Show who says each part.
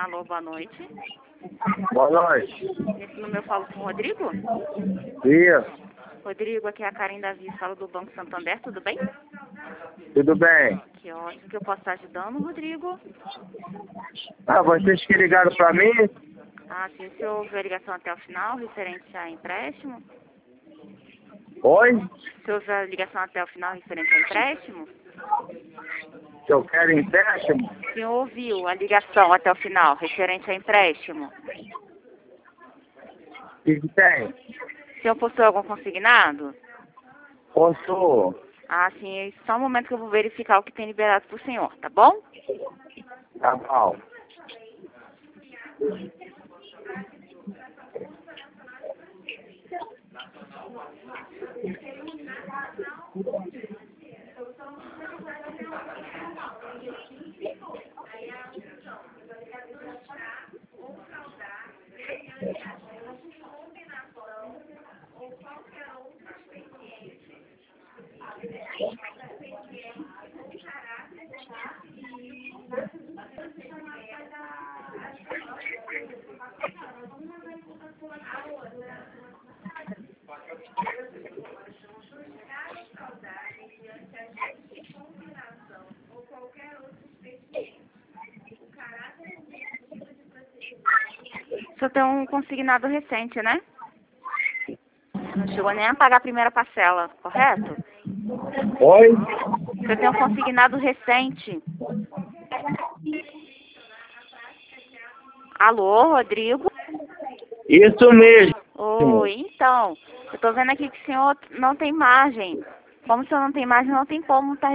Speaker 1: Alô, boa noite.
Speaker 2: Boa noite.
Speaker 1: Nesse número eu falo com o Rodrigo?
Speaker 2: Isso.
Speaker 1: Rodrigo, aqui é a Karen Davi, falo do Banco Santander, tudo bem?
Speaker 2: Tudo bem?
Speaker 1: Que ótimo, que eu posso estar ajudando, Rodrigo?
Speaker 2: Vocês que ligaram pra mim?
Speaker 1: Ah, sim, o senhor ouviu a ligação até o final, referente a empréstimo?
Speaker 2: Oi?
Speaker 1: O senhor ouviu a ligação até o final, referente a empréstimo?
Speaker 2: Que eu quero empréstimo?
Speaker 1: O senhor ouviu a ligação até o final, referente a empréstimo?
Speaker 2: O que tem?
Speaker 1: O senhor possui algum consignado?
Speaker 2: Posso?
Speaker 1: Ah, sim, só um momento que eu vou verificar o que tem liberado pro senhor, tá bom?
Speaker 2: Tá bom.
Speaker 1: O senhor tem um consignado recente, né? Não chegou nem a pagar a primeira parcela, correto?
Speaker 2: Oi?
Speaker 1: O senhor tem um consignado recente. Alô, Rodrigo?
Speaker 2: Isso mesmo.
Speaker 1: Oi, então, eu tô vendo aqui que o senhor não tem margem. Como o senhor não tem margem, não tem como estar